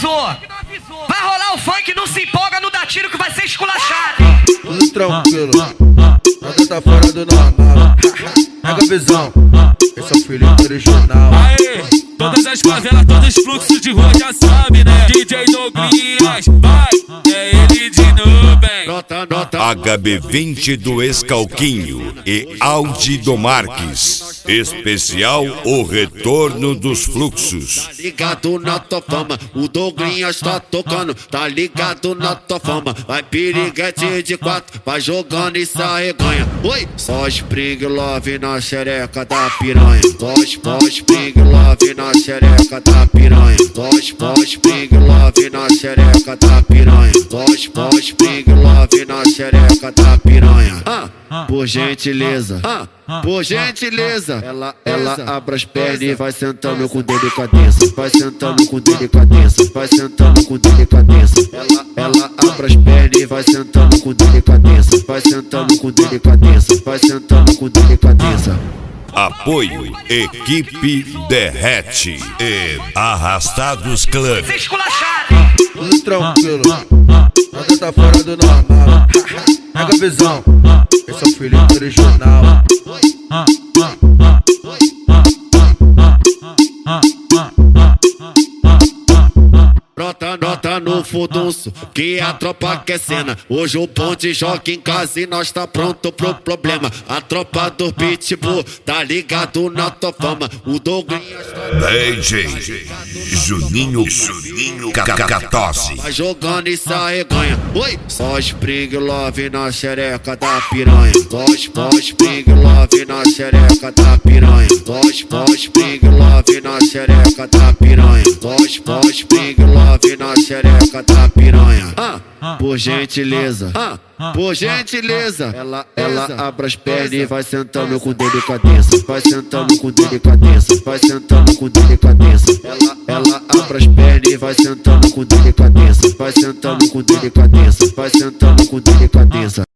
avisou. Vai rolar o funk, não se empolga, não dá tiro que vai ser esculachado. Tudo tranquilo, nada tá fora do normal. Pega a visão, esse é o Felipe original. Aê, todas as favelas, todos os fluxos de rua já sabe, né? DJ Douglas, vai, é ele de novo, hein? HB20 do Escalquinho e Audi do Marques. Especial O Retorno dos Fluxos. Tá ligado na tua fama, o Douglas tá tocando. Tá ligado na tua fama, vai piriguete de 4, vai jogando e se arreganha. Oi, só Spring Love na xereca da piranha. Só Spring Love na xereca da piranha. Só Spring Love na xereca da piranha. Só Spring Love na xereca da piranha. Por gentileza, por gentileza, ela abre as pernas e vai sentando com delicadeza. Vai sentando com delicadeza, vai sentando com delicadeza. Ela abre as pernas e vai sentando com delicadeza. Vai sentando com delicadeza, vai sentando com delicadeza. Apoio Equipe Derrete e Arrastados Clã. Tudo tranquilo, nada tá fora do normal. Pega a visão, esse é o Felipe original. Brota no furdunço, que a tropa quer cena. Hoje o ponte joga em casa e nós tá pronto pro problema. A tropa do Pitbull tá ligado na tua fama. O Douglas DJ Juninho Cacatosse. vai jogando e se arreganha. Oi, só Spring Love na xereca da piranha. Só Spring Love na xereca da piranha. Só Spring Love na xereca da piranha. Só Spring Love na xereca da piranha. Por gentileza, por gentileza, ela abre as pernas e vai sentando com delicadeza. Vai sentando com delicadeza, vai sentando com delicadeza. Ela abre as pernas e vai sentando com delicadeza. Vai sentando com delicadeza, vai sentando com delicadeza.